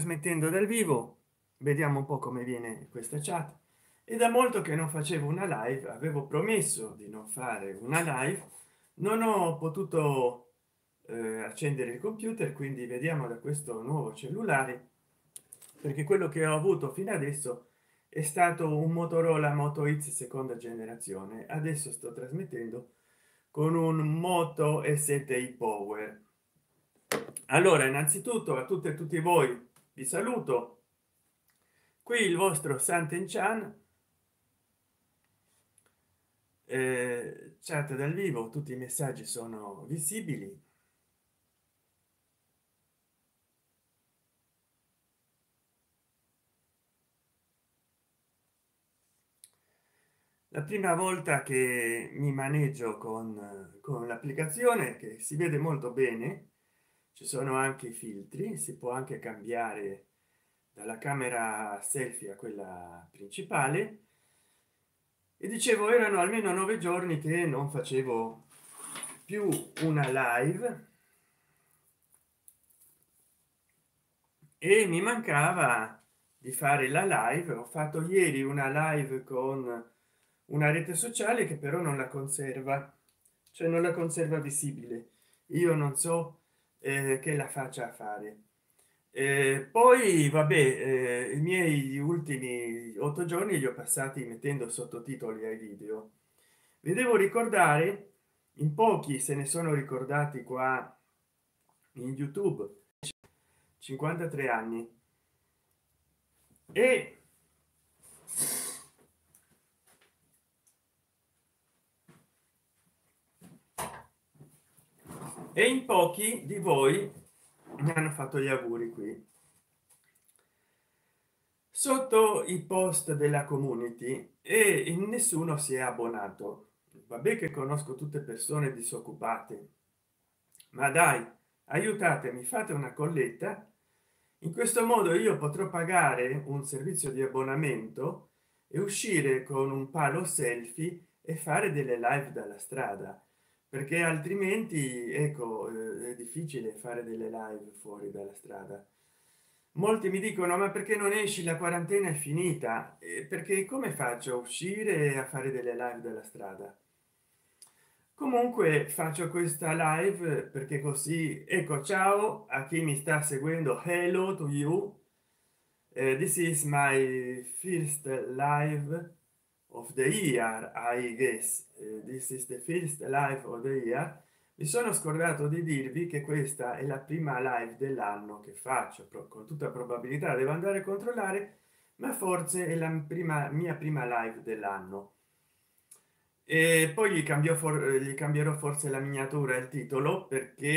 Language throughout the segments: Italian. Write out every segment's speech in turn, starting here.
trasmettendo dal vivo, vediamo un po' come viene questa chat. E da molto che non facevo una live, avevo promesso di non fare una live, non ho potuto accendere il computer, quindi vediamo da questo nuovo cellulare, perché quello che ho avuto fino adesso è stato un Motorola Moto X seconda generazione. Adesso sto trasmettendo con un Moto E7i Power. Allora, innanzitutto a tutte e tutti voi vi saluto. Qui il vostro Santen Chan, chat dal vivo, tutti i messaggi sono visibili. La prima volta che mi maneggio con l'applicazione, che si vede molto bene, ci sono anche i filtri, si può anche cambiare dalla camera selfie a quella principale. E dicevo, erano almeno 9 giorni che non facevo più una live e mi mancava di fare la live. Ho fatto ieri una live con una rete sociale che però non la conserva, cioè non la conserva visibile. Io non so che la faccia a fare. Poi vabbè, i miei ultimi 8 giorni li ho passati mettendo sottotitoli ai video. Vi devo ricordare, in pochi se ne sono ricordati qua in YouTube, 53 anni. e e in pochi di voi mi hanno fatto gli auguri qui sotto i post della community, e in nessuno si è abbonato. Vabbè che conosco tutte persone disoccupate, ma dai, aiutatemi, fate una colletta. In questo modo io potrò pagare un servizio di abbonamento e uscire con un palo selfie e fare delle live dalla strada, perché altrimenti ecco, è difficile fare delle live fuori dalla strada. Molti mi dicono, ma perché non esci, la quarantena è finita? Perché come faccio a uscire e a fare delle live dalla strada? Comunque faccio questa live perché così, ecco, ciao a chi mi sta seguendo, hello to you. This is my first live of the year, I guess. This is the first live of the year. Mi sono scordato di dirvi che questa è la prima live dell'anno che faccio, con tutta probabilità devo andare a controllare, ma forse è la mia prima live dell'anno. E poi gli cambierò forse la miniatura e il titolo, perché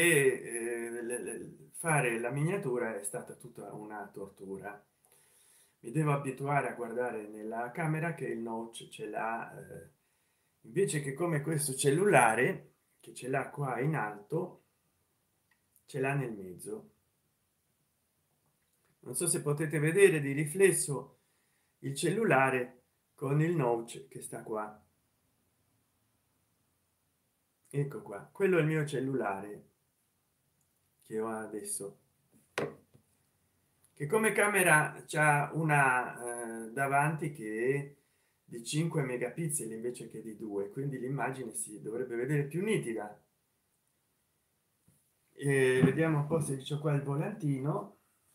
fare la miniatura è stata tutta una tortura. Mi devo abituare a guardare nella camera che il notch ce l'ha, invece che come questo cellulare che ce l'ha qua in alto, ce l'ha nel mezzo. Non so se potete vedere di riflesso il cellulare con il notch che sta qua. Ecco qua, quello è il mio cellulare che ho adesso, che come camera c'ha una davanti che è di 5 megapixel invece che di 2, quindi l'immagine si dovrebbe vedere più nitida. Vediamo un po' se c'è qua il volantino.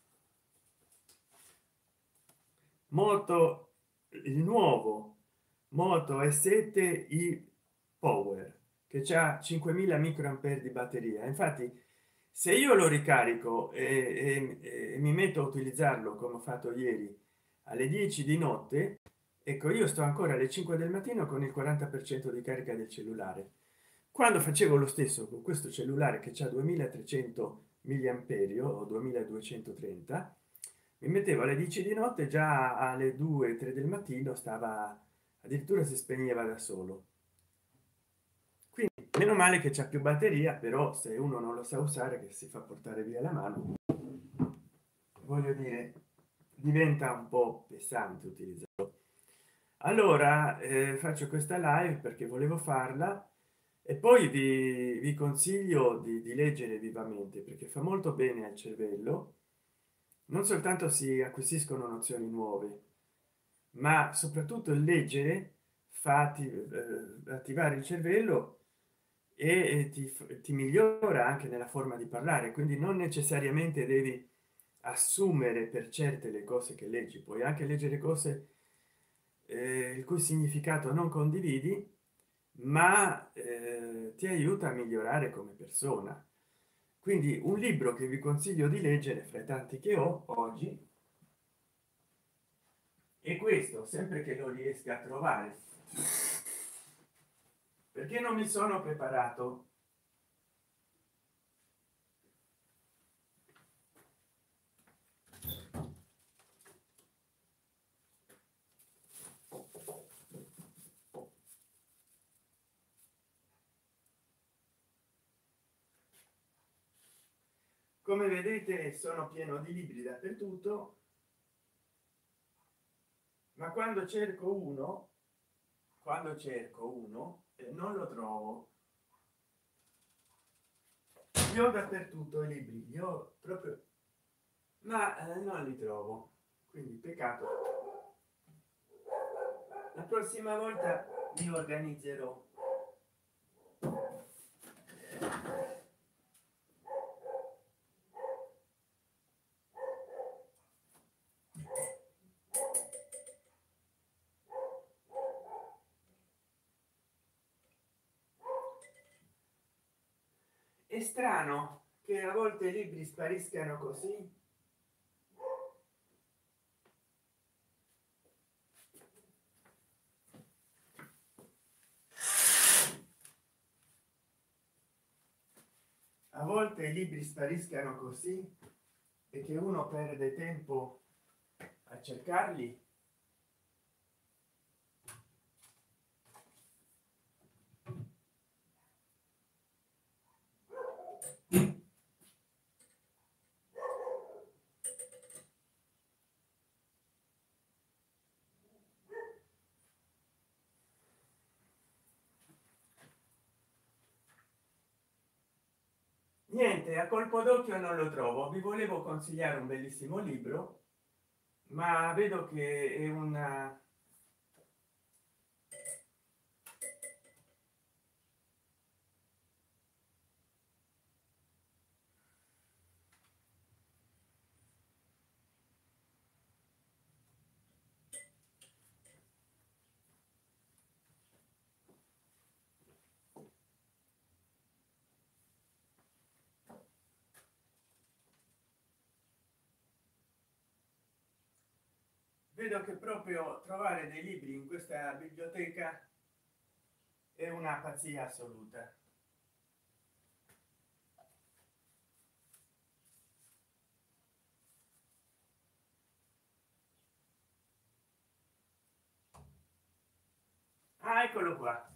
Moto, il nuovo Moto E7 i Power, che c'ha 5000 microampere di batteria. Infatti se io lo ricarico e mi metto a utilizzarlo come ho fatto ieri alle 10 di notte, ecco, io sto ancora alle 5 del mattino con il 40% di carica del cellulare. Quando facevo lo stesso con questo cellulare che c'ha 2300 miliamperi o 2230, mi mettevo alle 10 di notte, già alle 2 3 del mattino stava, addirittura si spegneva da solo. Quindi meno male che c'è più batteria, però se uno non lo sa usare, che si fa portare via la mano, voglio dire, diventa un po' pesante utilizzarlo. Allora faccio questa live perché volevo farla, e poi vi consiglio di leggere vivamente, perché fa molto bene al cervello. non soltanto si acquisiscono nozioni nuove, ma soprattutto il leggere fa attivare il cervello e ti migliora anche nella forma di parlare, quindi non necessariamente devi assumere per certe le cose che leggi, puoi anche leggere cose il cui significato non condividi, ma ti aiuta a migliorare come persona. Quindi un libro che vi consiglio di leggere fra i tanti che ho oggi è questo, sempre che lo riesca a trovare, perché non mi sono preparato. Come vedete sono pieno di libri dappertutto, ma quando cerco uno non lo trovo. Io ho dappertutto i libri, io proprio, ma non li trovo, quindi peccato. La prossima volta mi organizzerò. È strano che a volte i libri spariscano così. A volte i libri spariscano così e che uno perde tempo a cercarli. Niente, a colpo d'occhio non lo trovo. Vi volevo consigliare un bellissimo libro, ma vedo che è una. Vedo che proprio trovare dei libri in questa biblioteca è una pazzia assoluta. Ah, eccolo qua.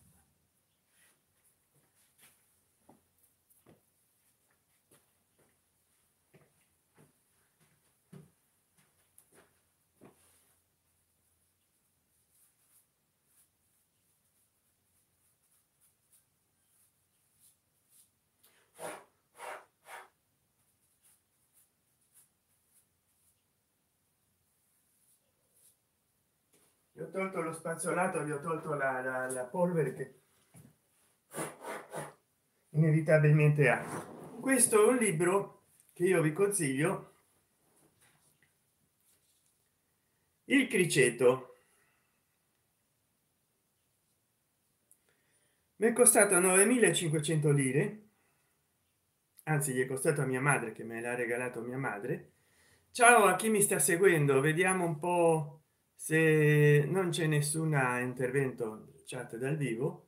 Gli ho tolto lo spazzolato, gli ho tolto la polvere che inevitabilmente ha. Questo è un libro che io vi consiglio, Il criceto. Mi è costato 9.500 lire, anzi gli è costato a mia madre, che me l'ha regalato mia madre. Ciao a chi mi sta seguendo, vediamo un po' se non c'è nessun intervento chat dal vivo.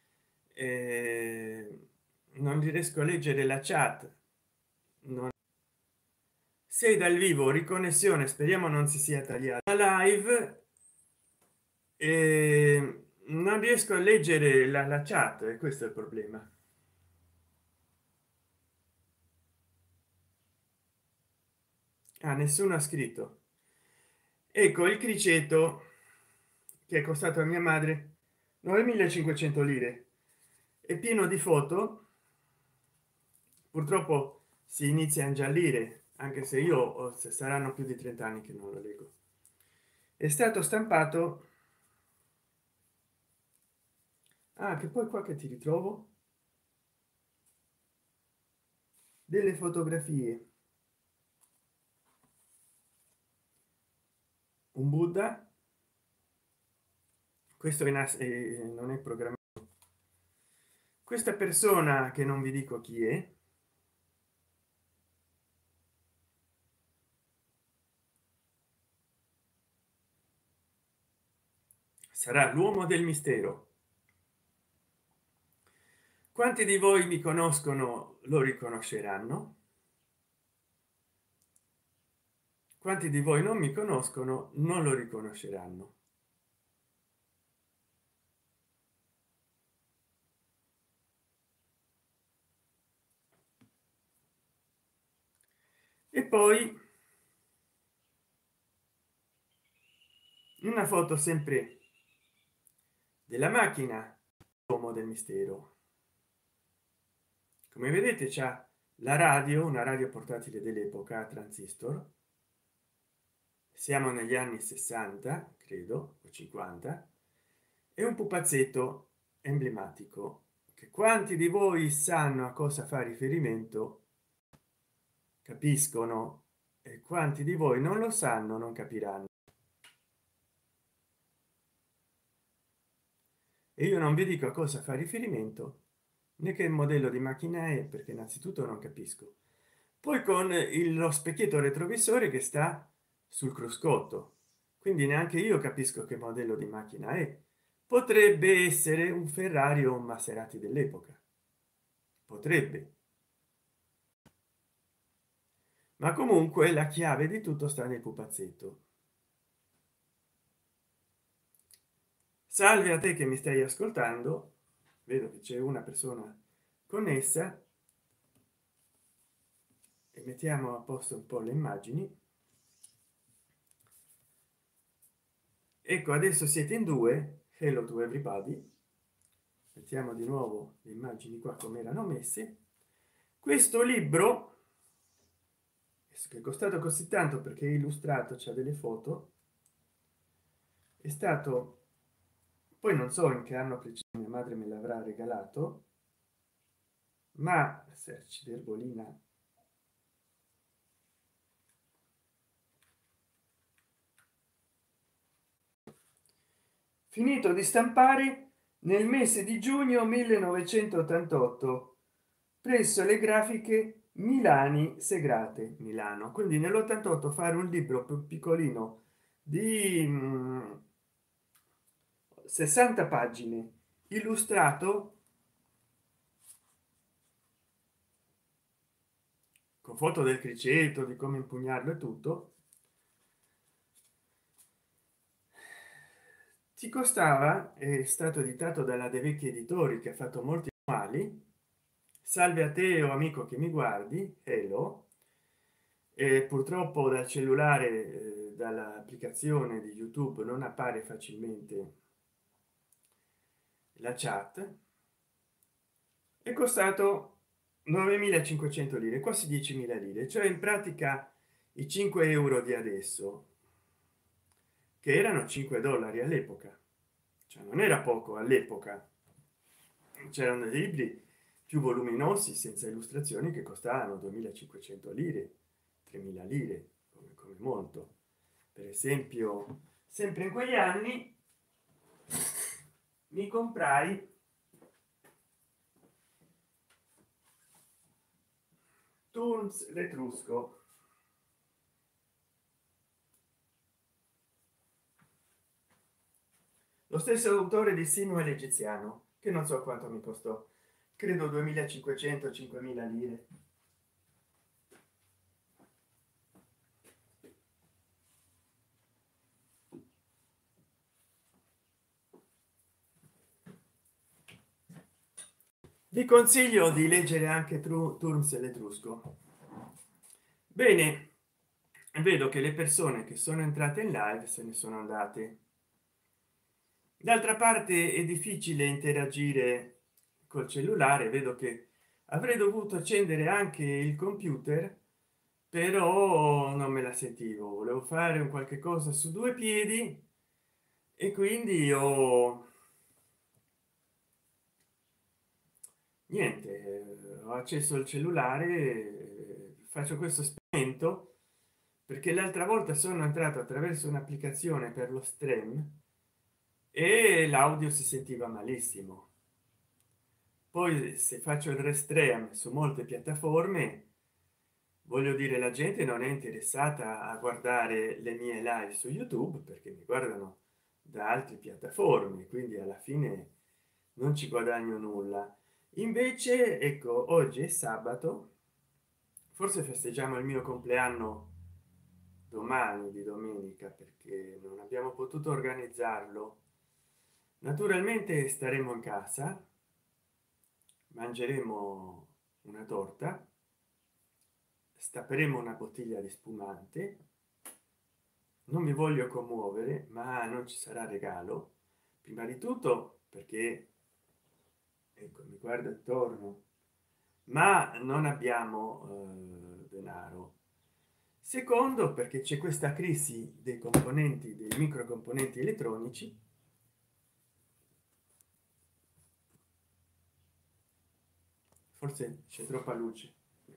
Non riesco a leggere la chat. Non. Sei dal vivo, riconnessione, speriamo non si sia tagliata la live. Non riesco a leggere la chat, e questo è il problema. Ah, nessuno ha scritto. Ecco il criceto, che è costato a mia madre 9.500 lire, è pieno di foto. Purtroppo si inizia a ingiallire anche se io se saranno più di 30 anni che non lo leggo. È stato stampato, che poi qua che ti ritrovo delle fotografie, un Buddha, questo non è programmato, questa persona che non vi dico chi è, sarà l'uomo del mistero. Quanti di voi mi conoscono lo riconosceranno, quanti di voi non mi conoscono non lo riconosceranno. E poi una foto sempre della macchina uomo del mistero. Come vedete c'è la radio, una radio portatile dell'epoca a transistor, siamo negli anni 60 credo o 50, e un pupazzetto emblematico che quanti di voi sanno a cosa fa riferimento capiscono, e quanti di voi non lo sanno non capiranno. E io non vi dico a cosa fa riferimento né che modello di macchina è, perché innanzitutto non capisco, poi con lo specchietto retrovisore che sta sul cruscotto, quindi neanche io capisco che modello di macchina è. Potrebbe essere un Ferrari o un Maserati dell'epoca, potrebbe, ma comunque la chiave di tutto sta nel pupazzetto. Salve a te che mi stai ascoltando, vedo che c'è una persona connessa, e mettiamo a posto un po' le immagini. Ecco, adesso siete in due. Hello to everybody. Mettiamo di nuovo le immagini qua come erano messe. Questo libro che è costato così tanto perché è illustrato, c'è delle foto, è stato, poi non so in che anno preciso, mia madre me l'avrà regalato, ma serci d'erbolina, finito di stampare nel mese di giugno 1988 presso le grafiche Milani Segrate, Milano. Quindi nell'88 fare un libro più piccolino di 60 pagine illustrato con foto del criceto, di come impugnarlo e tutto, ti costava, è stato editato dalla De Vecchi Editori che ha fatto molti mali. Salve a te o amico che mi guardi, hello. E purtroppo dal cellulare, dall'applicazione di YouTube non appare facilmente la chat. È costato 9.500 lire, quasi 10.000 lire, cioè in pratica i 5 euro di adesso, che erano 5 dollari all'epoca, cioè non era poco all'epoca. C'erano dei libri più voluminosi senza illustrazioni che costavano 2.500 lire, 3.000 lire come molto. Per esempio, sempre in quegli anni mi comprai Turns l'Etrusco, lo stesso autore di Sino e l'Egiziano, che non so quanto mi costò, credo 2.500 5.000 lire. Vi consiglio di leggere anche Turms l'Etrusco. Bene, vedo che le persone che sono entrate in live se ne sono andate. D'altra parte è difficile interagire col cellulare, vedo che avrei dovuto accendere anche il computer però non me la sentivo, volevo fare un qualche cosa su due piedi e quindi ho niente, ho acceso il cellulare, faccio questo esperimento perché l'altra volta sono entrato attraverso un'applicazione per lo stream e l'audio si sentiva malissimo. Poi se faccio il restream su molte piattaforme, voglio dire, la gente non è interessata a guardare le mie live su YouTube perché mi guardano da altre piattaforme, quindi alla fine non ci guadagno nulla. Invece ecco, oggi è sabato, forse festeggiamo il mio compleanno domani di domenica perché non abbiamo potuto organizzarlo. Naturalmente staremo in casa, mangeremo una torta, stapperemo una bottiglia di spumante, non mi voglio commuovere, ma non ci sarà regalo. Prima di tutto perché, ecco, mi guardo attorno, ma non abbiamo denaro. Secondo, perché c'è questa crisi dei componenti, dei microcomponenti elettronici. Forse c'è troppa luce.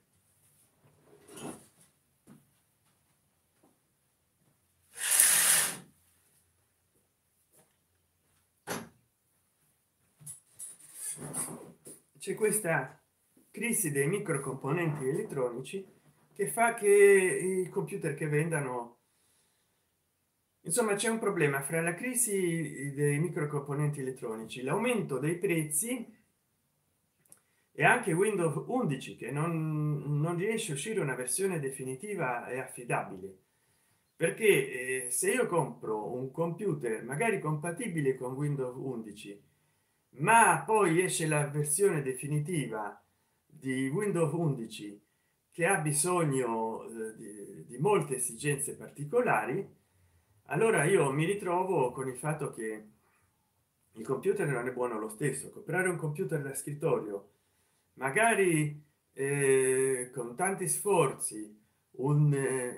C'è questa crisi dei microcomponenti elettronici che fa che i computer che vendano, insomma c'è un problema fra la crisi dei microcomponenti elettronici, l'aumento dei prezzi e anche Windows 11 che non riesce a uscire una versione definitiva e affidabile, perché se io compro un computer magari compatibile con Windows 11 ma poi esce la versione definitiva di Windows 11 che ha bisogno di molte esigenze particolari, allora io mi ritrovo con il fatto che il computer non è buono lo stesso. Comprare un computer da scrittorio magari con tanti sforzi, un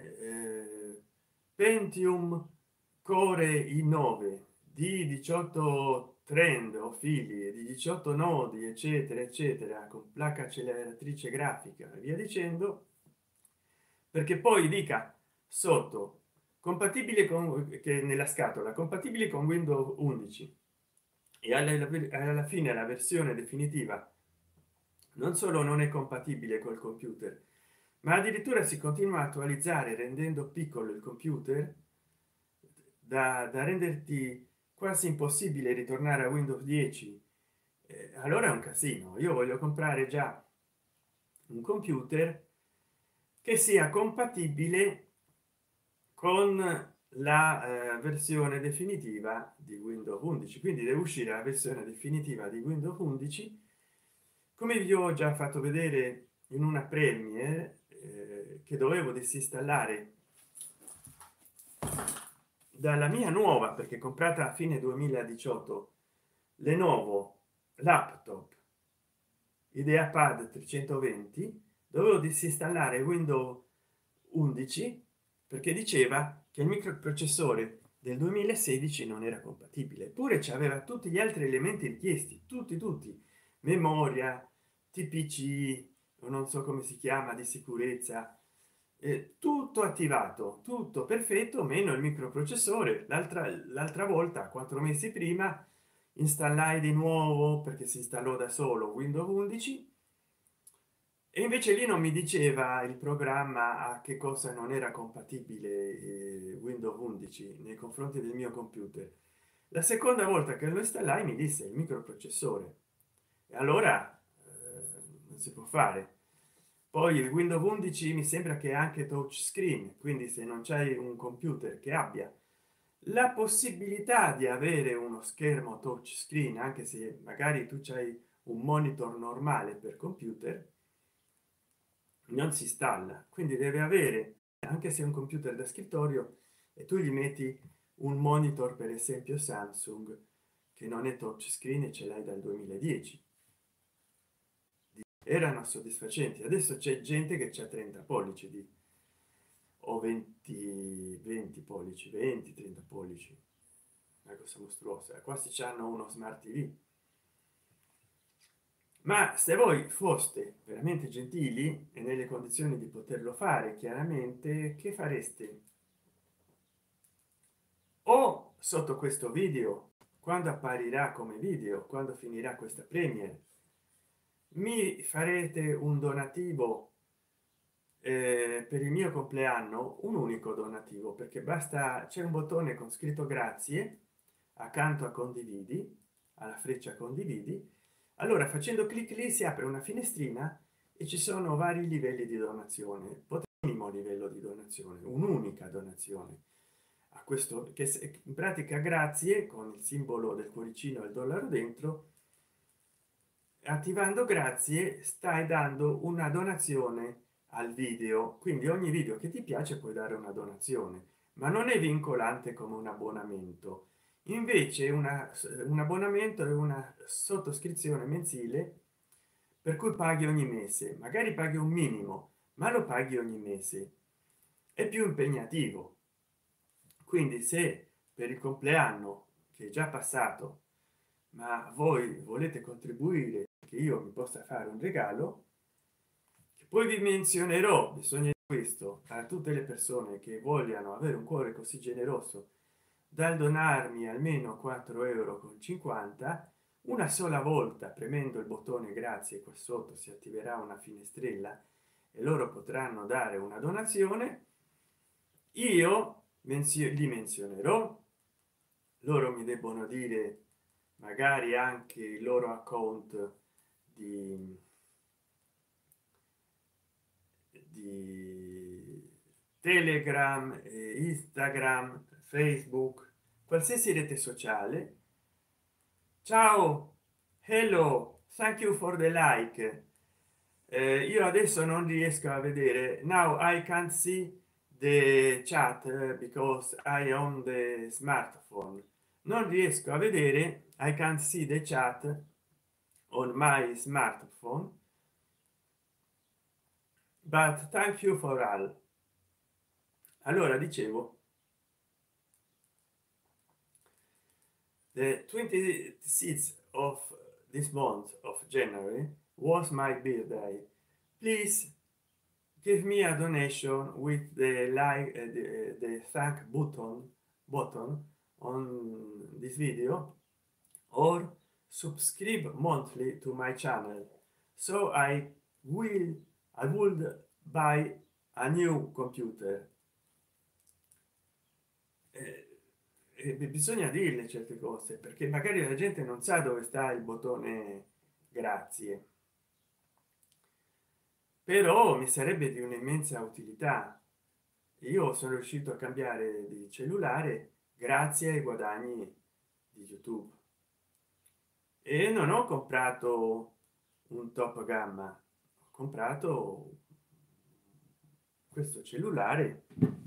Pentium Core i9 di 18 trend o fili e di 18 nodi eccetera eccetera, con placca acceleratrice grafica e via dicendo, perché poi dica sotto compatibile con, che nella scatola compatibile con Windows 11 e alla fine la versione definitiva non solo non è compatibile col computer, ma addirittura si continua a attualizzare rendendo piccolo il computer da renderti quasi impossibile ritornare a Windows 10. Allora è un casino. Io voglio comprare già un computer che sia compatibile con la versione definitiva di Windows 11, quindi deve uscire la versione definitiva di Windows 11, come vi ho già fatto vedere in una premiere che dovevo disinstallare dalla mia nuova, perché comprata a fine 2018, Lenovo laptop IdeaPad 320. Dovevo disinstallare Windows 11 perché diceva che il microprocessore del 2016 non era compatibile, eppure c'aveva tutti gli altri elementi richiesti, tutti, memoria, tpc o non so come si chiama, di sicurezza, tutto attivato, tutto perfetto, meno il microprocessore. L'altra volta, 4 mesi prima, installai di nuovo perché si installò da solo Windows 11 e invece lì non mi diceva il programma a che cosa non era compatibile Windows 11 nei confronti del mio computer. La seconda volta che lo installai mi disse il microprocessore, e allora non si può fare. Poi il Windows 11 mi sembra che è anche touchscreen, quindi se non c'hai un computer che abbia la possibilità di avere uno schermo touchscreen, anche se magari tu c'hai un monitor normale per computer, non si installa. Quindi deve avere, anche se è un computer da scrittorio e tu gli metti un monitor per esempio Samsung che non è touchscreen e ce l'hai dal 2010, erano soddisfacenti. Adesso c'è gente che c'ha 30 pollici o 20 pollici, 20-30 pollici, una cosa mostruosa. Quasi hanno uno smart tv. Ma se voi foste veramente gentili e nelle condizioni di poterlo fare, chiaramente, che fareste? O sotto questo video, quando apparirà come video, quando finirà questa premiere, mi farete un donativo per il mio compleanno, un unico donativo, perché basta, c'è un bottone con scritto grazie accanto a condividi, alla freccia condividi. Allora, facendo clic lì si apre una finestrina e ci sono vari livelli di donazione. Minimo livello di donazione, un'unica donazione a questo, che in pratica grazie con il simbolo del cuoricino e il dollaro dentro. Attivando grazie stai dando una donazione al video, quindi ogni video che ti piace puoi dare una donazione, ma non è vincolante come un abbonamento. Invece un abbonamento è una sottoscrizione mensile per cui paghi ogni mese, magari paghi un minimo, ma lo paghi ogni mese. È più impegnativo. Quindi se per il compleanno che è già passato, ma voi volete contribuire che io mi possa fare un regalo, che poi vi menzionerò, bisogna questo a tutte le persone che vogliano avere un cuore così generoso dal donarmi almeno 4,50 euro, una sola volta premendo il bottone grazie qua sotto si attiverà una finestrella e loro potranno dare una donazione. Io li menzionerò, loro mi debbono dire magari anche il loro account di, di Telegram, Instagram, Facebook, qualsiasi rete sociale. Ciao, hello, thank you for the like. Io adesso non riesco a vedere, now I can't see the chat because I on the smartphone. Non riesco a vedere, I can't see the chat on my smartphone, but thank you for all. Allora dicevo, the 26th of this month of January was my birthday. Please give me a donation with the like the thank button on this video, or subscribe monthly to my channel so I would buy a new computer. Bisogna dirle certe cose perché magari la gente non sa dove sta il bottone grazie, però mi sarebbe di un'immensa utilità. Io sono riuscito a cambiare di cellulare grazie ai guadagni di YouTube e non ho comprato un top gamma, ho comprato questo cellulare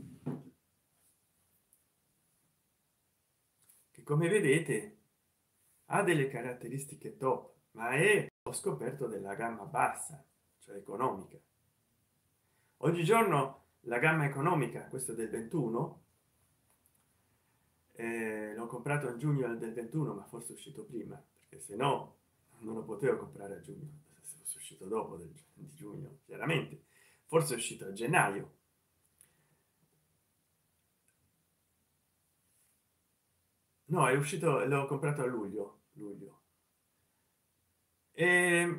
che, come vedete, ha delle caratteristiche top, ma è, ho scoperto, della gamma bassa, cioè economica. Oggigiorno la gamma economica, questo del 21, l'ho comprato a giugno del 21, ma forse è uscito prima, perché se no non lo potevo comprare a giugno, se fosse uscito dopo di giugno, chiaramente forse è uscito a gennaio. No, è uscito, l'ho comprato a luglio. E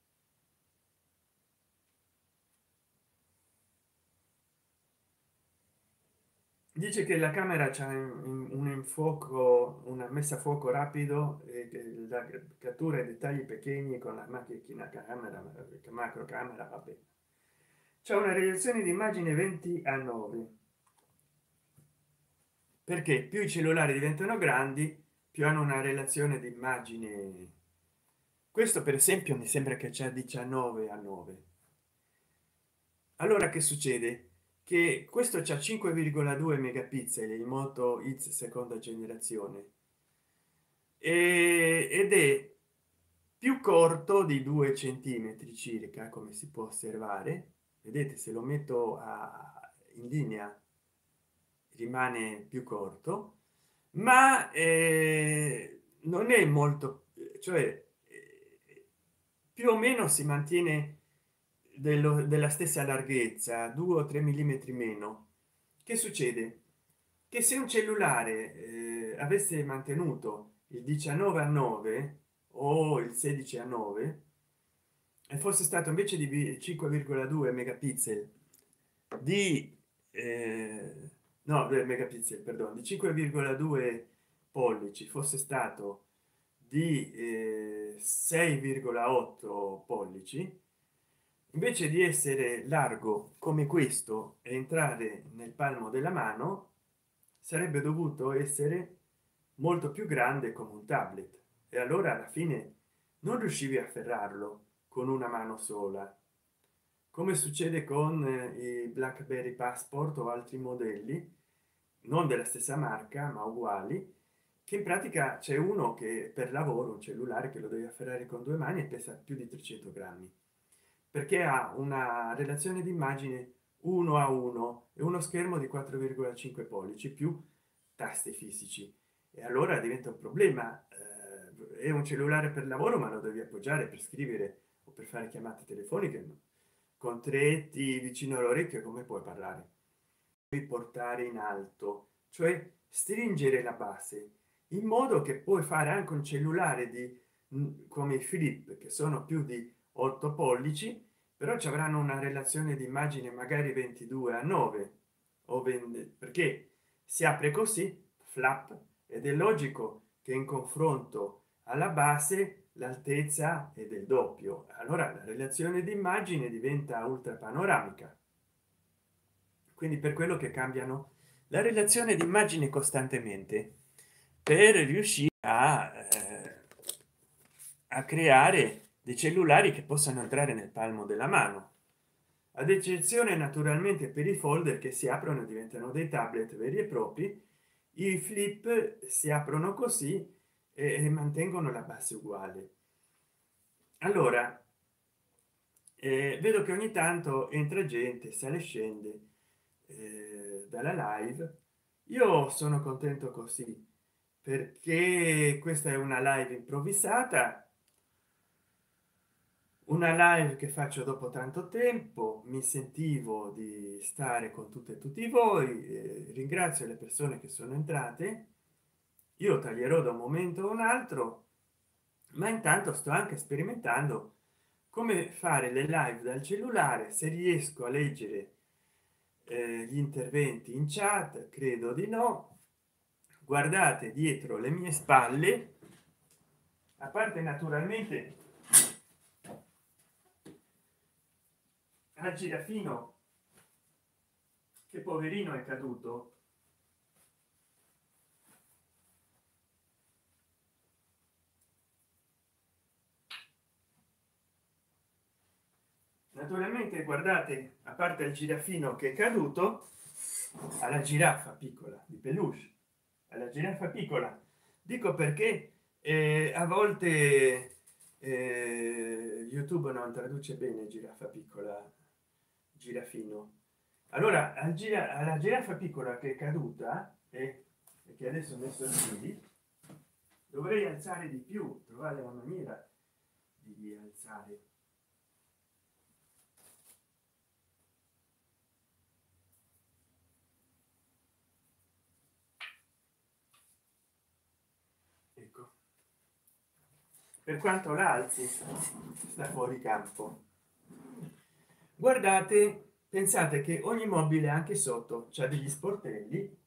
dice che la camera c'è un infuoco, una messa a fuoco rapido e che la cattura i dettagli pequeñi con la macchina camera, macro camera, vabbè. C'è una reazione di immagine 20:9, perché più i cellulari diventano grandi più hanno una relazione di immagine. Questo per esempio mi sembra che c'è 19:9. Allora che succede? Che questo c'ha 5,2 megapixel, il Moto X seconda generazione, ed è più corto di 2 centimetri circa, come si può osservare. Vedete, se lo metto in linea rimane più corto, ma non è molto, cioè più o meno si mantiene della stessa larghezza, 2 o 3 millimetri meno. Che succede? Che se un cellulare avesse mantenuto il 19 a 9 o il 16 a 9 e fosse stato invece di 5,2 megapixel di no 2 megapixel, perdono, di 5,2 pollici, fosse stato di 6,8 pollici, invece di essere largo come questo e entrare nel palmo della mano, sarebbe dovuto essere molto più grande come un tablet, e allora alla fine non riuscivi a afferrarlo con una mano sola, come succede con i BlackBerry Passport o altri modelli non della stessa marca ma uguali, che in pratica c'è uno che per lavoro, un cellulare che lo devi afferrare con due mani e pesa più di 300 grammi, perché ha una relazione di immagine 1 a 1 e uno schermo di 4,5 pollici più tasti fisici, e allora diventa un problema. È un cellulare per lavoro ma lo devi appoggiare per scrivere o per fare chiamate telefoniche, no? Con tre T vicino all'orecchio come puoi parlare? Puoi portare in alto, cioè stringere la base, in modo che puoi fare anche un cellulare di come i flip che sono più di 8 pollici, però ci avranno una relazione di immagine magari 22 a 9 o 20, perché si apre così flap, ed è logico che in confronto alla base l'altezza è del doppio, allora la relazione di immagine diventa ultra panoramica. Quindi per quello che cambiano la relazione di immagine costantemente per riuscire a creare dei cellulari che possano entrare nel palmo della mano, ad eccezione naturalmente per i folder che si aprono e diventano dei tablet veri e propri. I flip si aprono così e mantengono la base uguale. Allora vedo che ogni tanto entra gente, sale e scende dalla live. Io sono contento così, perché questa è una live improvvisata, una live che faccio dopo tanto tempo. Mi sentivo di stare con tutte e tutti voi. Ringrazio le persone che sono entrate. Io taglierò da un momento a un altro, ma intanto sto anche sperimentando come fare le live dal cellulare, se riesco a leggere gli interventi in chat. Credo di no. Guardate dietro le mie spalle, a parte naturalmente al girafino che poverino è caduto. Naturalmente guardate, a parte il girafino che è caduto, alla giraffa piccola di peluche, alla giraffa piccola, dico perché a volte YouTube non traduce bene giraffa piccola, girafino. Allora alla giraffa piccola che è caduta e che adesso ho messo in piedi, dovrei alzare di più, trovare la maniera di alzare. Ecco, per quanto la alzi sta fuori campo. Guardate, pensate che ogni mobile anche sotto c'ha degli sportelli,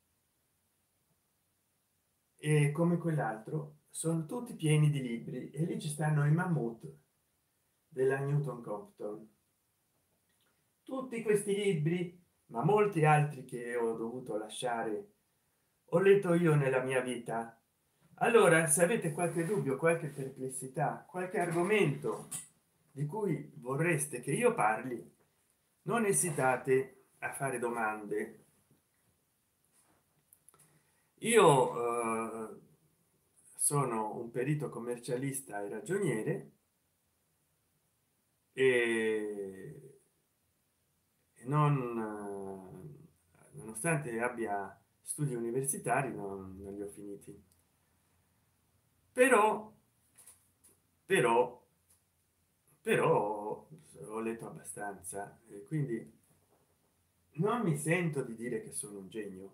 e come quell'altro sono tutti pieni di libri, e lì ci stanno i mammut della Newton Compton, tutti questi libri, ma molti altri che ho dovuto lasciare, ho letto io nella mia vita. Allora se avete qualche dubbio, qualche perplessità, qualche argomento di cui vorreste che io parli, non esitate a fare domande. Io sono un perito commercialista e ragioniere, e non nonostante abbia studi universitari non li ho finiti, però però però ho letto abbastanza e quindi non mi sento di dire che sono un genio.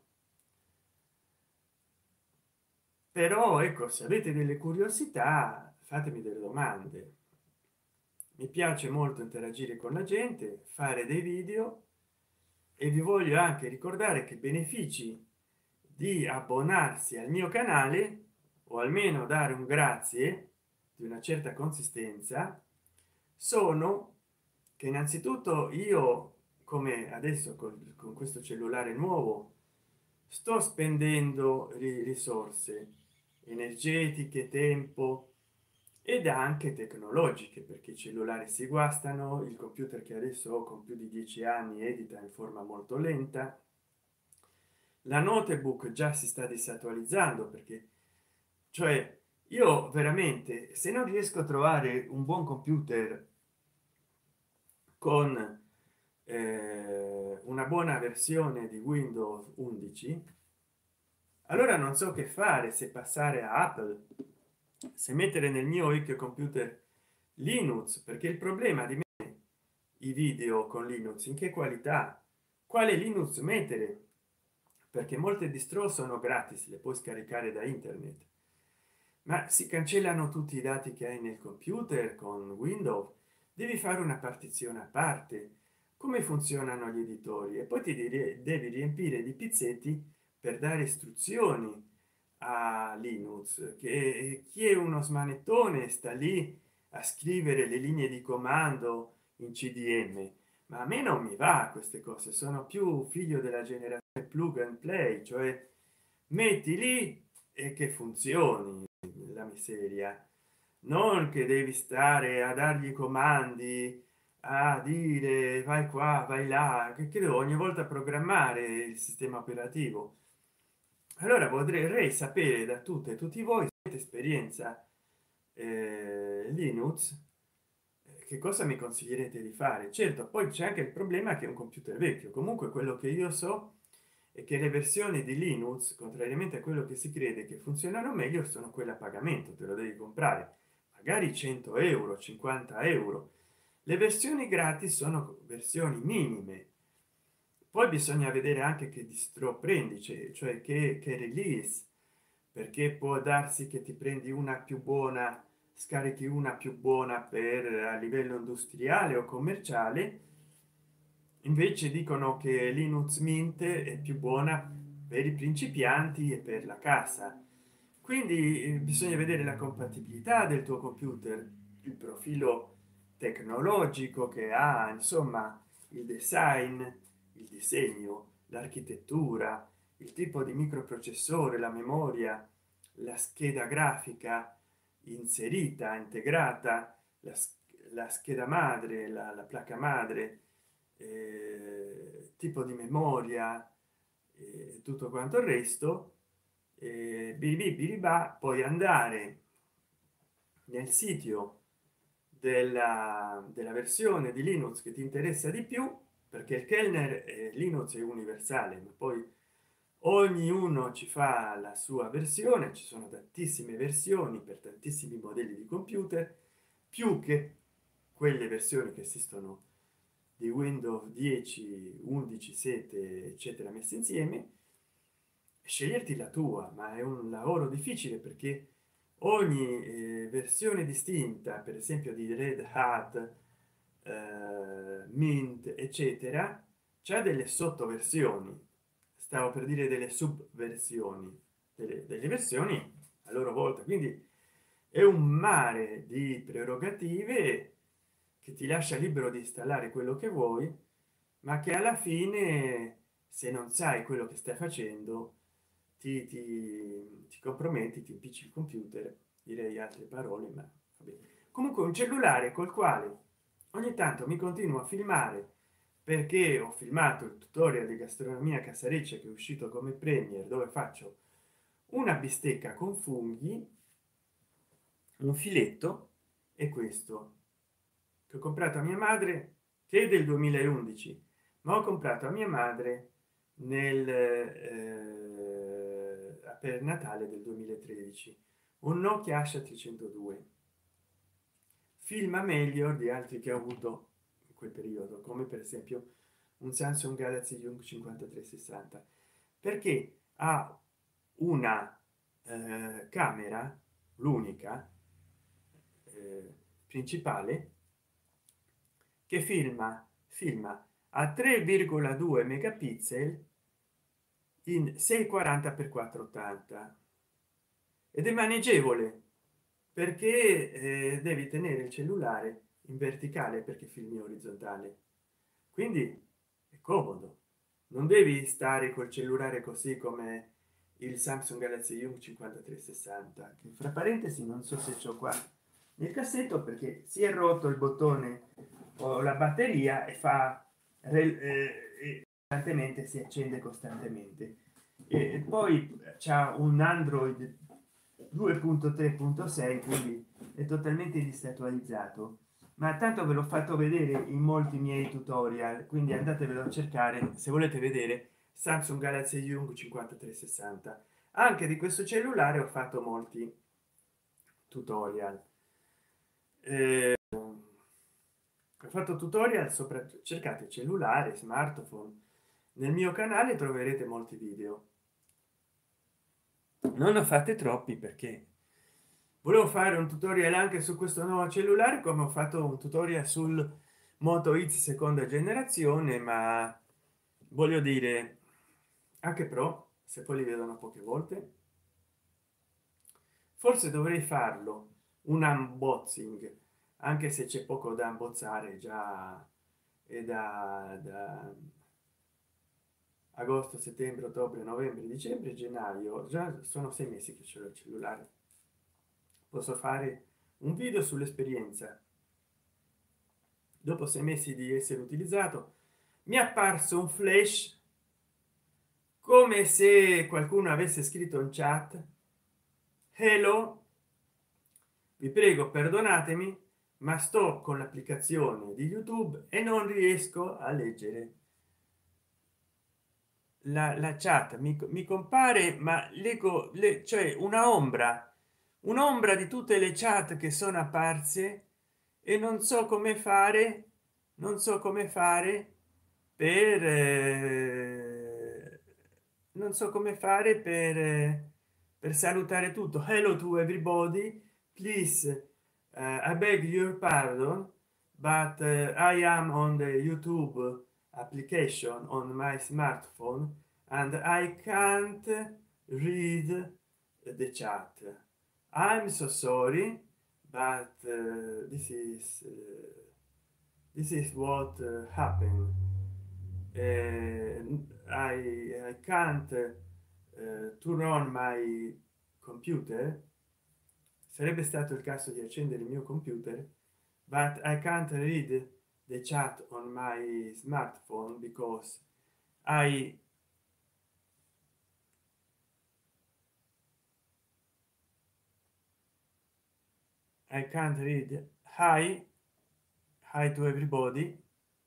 Però ecco, se avete delle curiosità fatemi delle domande. Mi piace molto interagire con la gente, fare dei video, e vi voglio anche ricordare che i benefici di abbonarsi al mio canale, o almeno dare un grazie di una certa consistenza, sono che innanzitutto io, come adesso con questo cellulare nuovo, sto spendendo risorse energetiche, tempo ed anche tecnologiche, perché i cellulari si guastano, il computer che adesso ho con più di 10 anni edita in forma molto lenta, la notebook già si sta disattualizzando, perché cioè io veramente, se non riesco a trovare un buon computer con una buona versione di Windows 11, allora non so che fare, se passare a Apple, se mettere nel mio vecchio computer Linux, perché il problema di me, i video con Linux in che qualità, quale Linux mettere, perché molte distro sono gratis, le puoi scaricare da internet, ma si cancellano tutti i dati che hai nel computer. Con Windows devi fare una partizione a parte, come funzionano gli editori, e poi devi riempire di pizzetti per dare istruzioni a Linux, che chi è uno smanettone sta lì a scrivere le linee di comando in CDM, ma a me non mi va. Queste cose sono più figlio della generazione plug and play, cioè metti lì e che funzioni la miseria, non che devi stare a dargli comandi, a dire vai qua vai là, che devo ogni volta programmare il sistema operativo. Allora vorrei sapere da tutti voi, se avete esperienza Linux, che cosa mi consiglierete di fare. Certo, poi c'è anche il problema che è un computer vecchio. Comunque quello che io so è che le versioni di Linux, contrariamente a quello che si crede, che funzionano meglio, sono quelle a pagamento, te lo devi comprare magari 100 euro, 50 euro. Le versioni gratis sono versioni minime, poi bisogna vedere anche che distro prendi, cioè che release, perché può darsi che ti prendi una più buona, scarichi una più buona per a livello industriale o commerciale, invece dicono che Linux Mint è più buona per i principianti e per la casa. Quindi bisogna vedere la compatibilità del tuo computer, il profilo tecnologico che ha, insomma il design, il disegno, l'architettura, il tipo di microprocessore, la memoria, la scheda grafica inserita, integrata, la scheda madre, la placca madre, tipo di memoria e tutto quanto il resto. Biribà, poi andare nel sito della versione di Linux che ti interessa di più, perché il kernel Linux è universale, ma poi ognuno ci fa la sua versione, ci sono tantissime versioni per tantissimi modelli di computer, più che quelle versioni che esistono di Windows 10, 11, 7 eccetera messe insieme. Sceglierti la tua, ma è un lavoro difficile, perché ogni versione distinta, per esempio di Red Hat, Mint eccetera, c'è delle sottoversioni, stavo per dire delle subversioni, delle versioni a loro volta, quindi è un mare di prerogative che ti lascia libero di installare quello che vuoi, ma che alla fine, se non sai quello che stai facendo, ti comprometti, ti impicci il computer, direi altre parole, ma vabbè. Comunque un cellulare col quale ogni tanto mi continuo a filmare, perché ho filmato il tutorial di gastronomia casareccia che è uscito come premier, dove faccio una bistecca con funghi, un filetto, e questo che ho comprato a mia madre, che è del 2011, ma ho comprato a mia madre nel per Natale del 2013, un Nokia Asha 302, filma meglio di altri che ho avuto in quel periodo, come per esempio un Samsung Galaxy Young 5360, perché ha una camera, l'unica principale, che filma a 3,2 megapixel in 640 x 480 ed è maneggevole, perché devi tenere il cellulare in verticale perché filmi orizzontale, quindi è comodo, non devi stare col cellulare così come il Samsung Galaxy Young 5360, che fra parentesi non so se c'ho qua nel cassetto perché si è rotto il bottone o la batteria e fa costantemente, si accende costantemente, e poi c'ha un Android 2.3.6, quindi è totalmente distatualizzato, ma tanto ve l'ho fatto vedere in molti miei tutorial, quindi andatevelo a cercare se volete vedere Samsung Galaxy Young 5360. Anche di questo cellulare ho fatto molti tutorial, ho fatto tutorial sopra, cercate cellulare, smartphone, nel mio canale troverete molti video, non ne fate troppi perché volevo fare un tutorial anche su questo nuovo cellulare, come ho fatto un tutorial sul Moto X seconda generazione, ma voglio dire anche Pro, se poi li vedono poche volte, forse dovrei farlo un unboxing, anche se c'è poco da abbozzare, già è da agosto, settembre, ottobre, novembre, dicembre, gennaio, già sono 6 mesi che c'è il cellulare. Posso fare un video sull'esperienza dopo 6 mesi di essere utilizzato. Mi è apparso un flash come se qualcuno avesse scritto in chat: hello, vi prego perdonatemi, ma sto con l'applicazione di YouTube e non riesco a leggere la chat. Mi compare, ma leggo cioè un'ombra di tutte le chat che sono apparse, e non so come fare, non so come fare per non so come fare per salutare tutto. Hello to everybody, please, I beg your pardon, but I am on the YouTube application on my smartphone and I can't read the chat. I'm so sorry, but this is what happened. I can't turn on my computer. Sarebbe stato il caso di accendere il mio computer, but I can't read the chat on my smartphone because I can't read. Hi to everybody.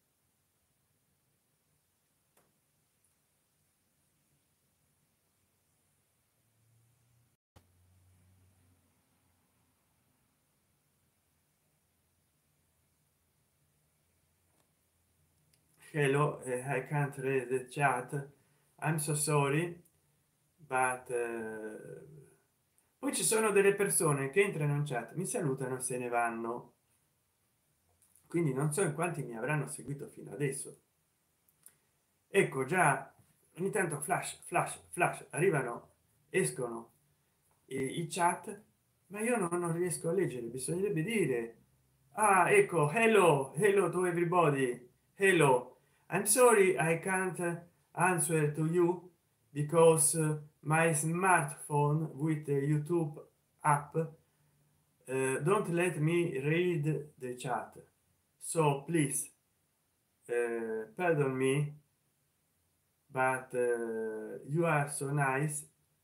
Hello, I can't read the chat. I'm so sorry, but poi ci sono delle persone che entrano in chat, mi salutano e se ne vanno, quindi non so in quanti mi avranno seguito fino adesso. Ecco, già ogni tanto flash flash flash arrivano, escono i chat, ma io non riesco a leggere. Bisognerebbe dire: ah, ecco, hello to everybody, hello, I'm sorry I can't answer to you because my smartphone with the YouTube app don't let me read the chat, so please pardon me, but you are so nice.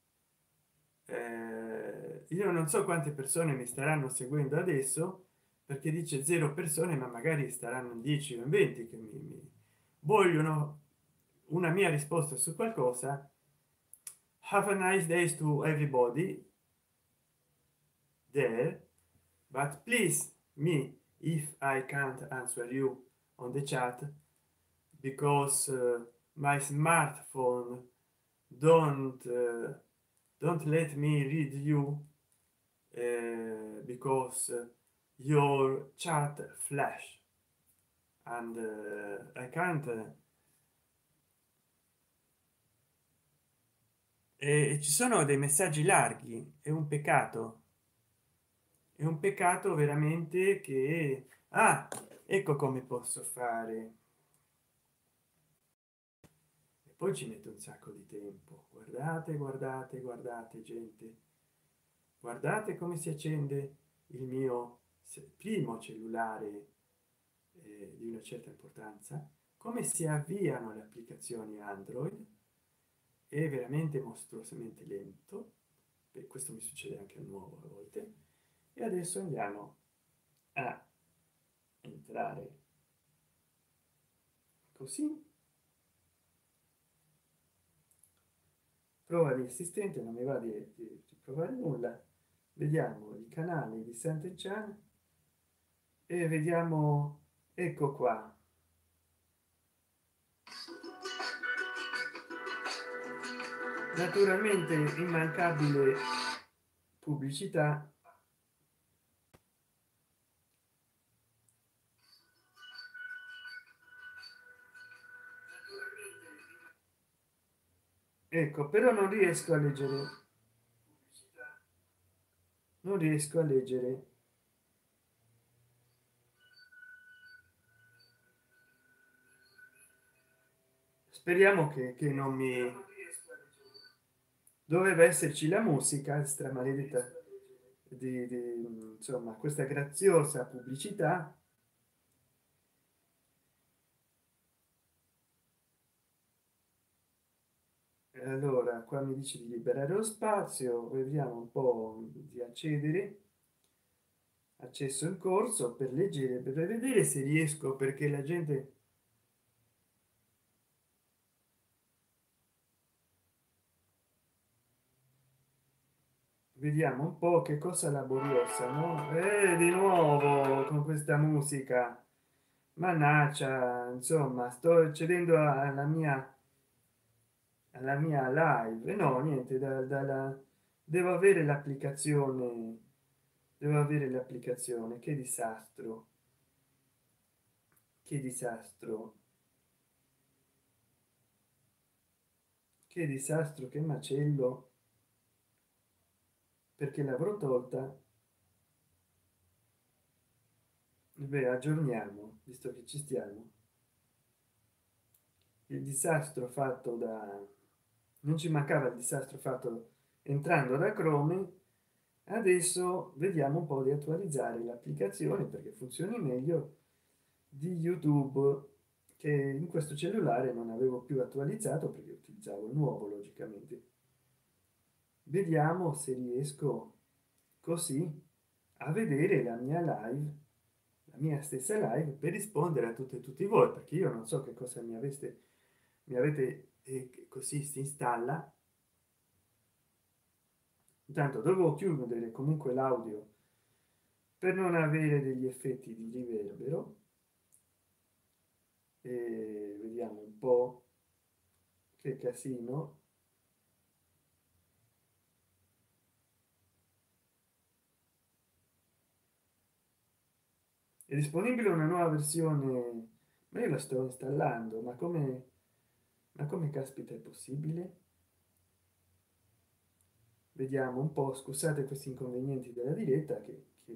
Io non so quante persone mi staranno seguendo adesso, perché dice 0 persone, ma magari staranno in 10 o in 20 che mi vogliono una mia risposta su qualcosa. Have a nice days to everybody there, but please me if I can't answer you on the chat because my smartphone don't let me read you because your chat flash and I can't ci sono dei messaggi larghi, è un peccato veramente che ah, ecco come posso fare. E poi ci mette un sacco di tempo. Guardate, guardate, guardate, gente, guardate come si accende il mio primo cellulare di una certa importanza, come si avviano le applicazioni Android. È veramente mostruosamente lento. Beh, questo mi succede anche a nuovo a volte. E adesso andiamo a entrare così, prova di assistente, non mi va di provare nulla. Vediamo i canali di Sant'Enchan e vediamo, ecco qua, naturalmente immancabile pubblicità. Ecco, però non riesco a leggere, non riesco a leggere. Speriamo che non mi doveva esserci la musica stramaledetta insomma, questa graziosa pubblicità. Allora qua mi dice di liberare lo spazio, vediamo un po' di accedere, accesso in corso per leggere, per vedere se riesco, perché la gente vediamo un po' che cosa laboriosa, no? Di nuovo con questa musica, mannaggia, insomma sto accedendo alla mia live. No, niente, devo avere l'applicazione, devo avere l'applicazione. Che disastro, che disastro, che disastro, che macello, perché l'avrò tolta. Beh, aggiorniamo visto che ci stiamo. Il disastro fatto da, non ci mancava il disastro fatto entrando da Chrome. Adesso vediamo un po' di attualizzare l'applicazione perché funzioni meglio di YouTube, che in questo cellulare non avevo più attualizzato perché utilizzavo il nuovo logicamente. Vediamo se riesco così a vedere la mia live, la mia stessa live, per rispondere a tutte e tutti voi, perché io non so che cosa mi avete così si installa. Intanto dovevo chiudere comunque l'audio per non avere degli effetti di riverbero. E vediamo un po' che casino. È disponibile una nuova versione, ma io la sto installando, ma come caspita è possibile? Vediamo un po', scusate questi inconvenienti della diretta che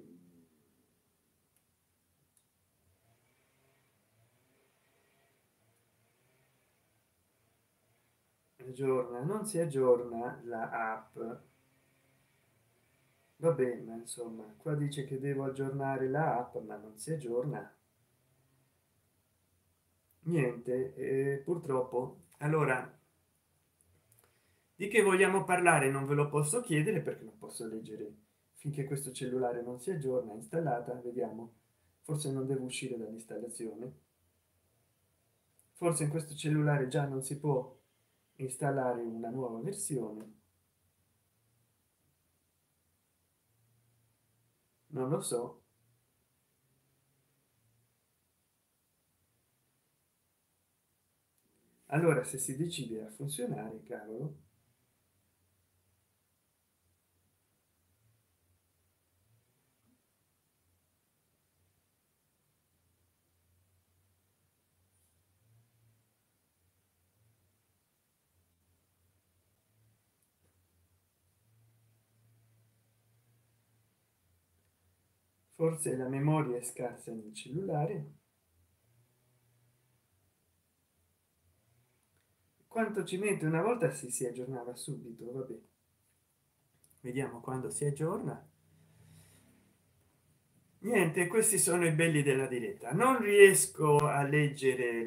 aggiorna, non si aggiorna la app. Va bene, ma insomma qua dice che devo aggiornare la app ma non si aggiorna niente. Purtroppo. Allora, di che vogliamo parlare non ve lo posso chiedere perché non posso leggere finché questo cellulare non si aggiorna. Installata, vediamo, forse non devo uscire dall'installazione. forse in questo cellulare già non si può installare una nuova versione, non lo so. Allora se si decide a funzionare, cavolo, forse la memoria è scarsa nel cellulare. Quanto ci mette? Una volta si aggiornava subito, vabbè, vediamo quando si aggiorna. Niente, questi sono i belli della diretta. Non riesco a leggere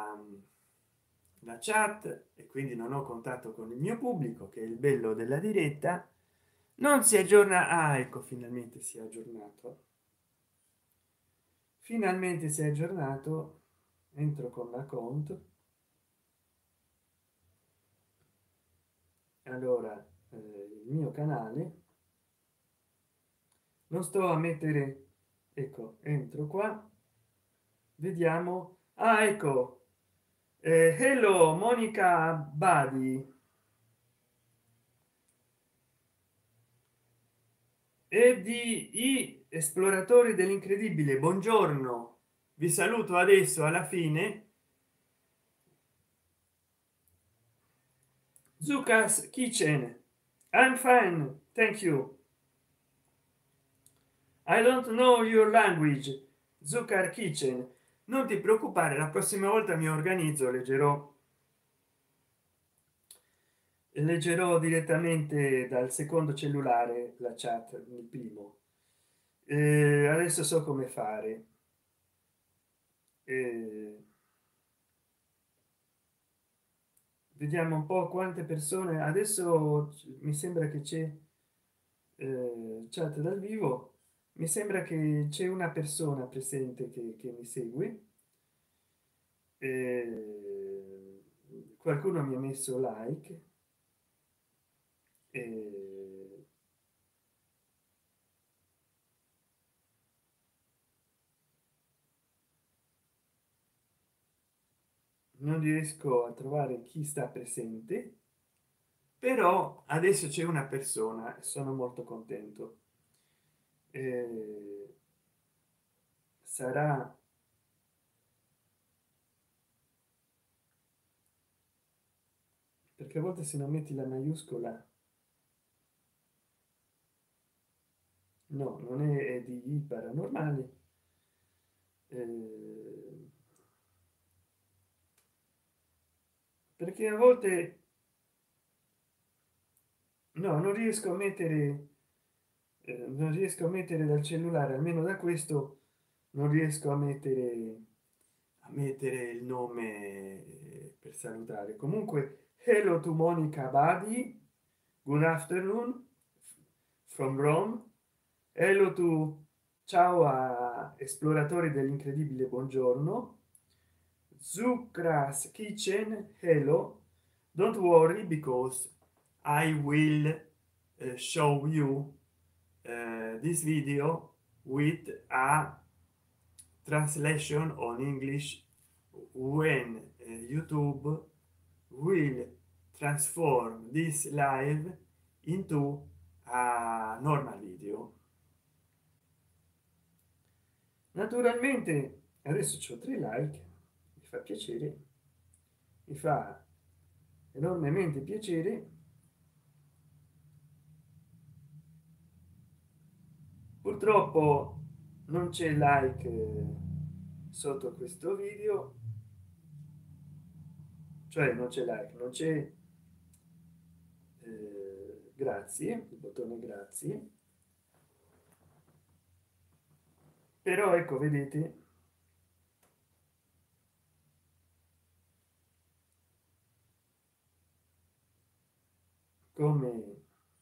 la chat e quindi non ho contatto con il mio pubblico, che è il bello della diretta. Non si aggiorna. Ah, ecco, finalmente si è aggiornato. Finalmente si è aggiornato. Entro con la conto. Allora, il mio canale. Non sto a mettere, ecco, entro qua, vediamo. Ah, ecco, hello Monica Badi e di i esploratori dell'incredibile, buongiorno, vi saluto adesso alla fine. Zucas Kitchen, I'm fine, thank you. I don't know your language. Zucker Kitchen, non ti preoccupare, la prossima volta mi organizzo, leggerò direttamente dal secondo cellulare la chat, il primo. Adesso so come fare. Eh, vediamo un po' quante persone adesso. Mi sembra che c'è chat dal vivo. Mi sembra che c'è una persona presente che mi segue. Qualcuno mi ha messo like. eh, non riesco a trovare chi sta presente, però adesso c'è una persona e sono molto contento. Eh, sarà perché a volte se non metti la maiuscola, no, non è di paranormale. eh, perché a volte no, non riesco a mettere, non riesco a mettere dal cellulare, almeno da questo non riesco a mettere il nome per salutare. Comunque, hello to Monica Badi, good afternoon from Rome. Hello to, ciao a esploratori dell'incredibile, buongiorno. Zucras Kitchen, hello, don't worry because I will show you this video with a translation on English when YouTube will transform this live into a normal video. Naturalmente adesso c'ho 3 like, mi fa piacere, mi fa enormemente piacere. Purtroppo non c'è like sotto questo video, cioè non c'è like, non c'è grazie, il bottone grazie. Però ecco, vedete, come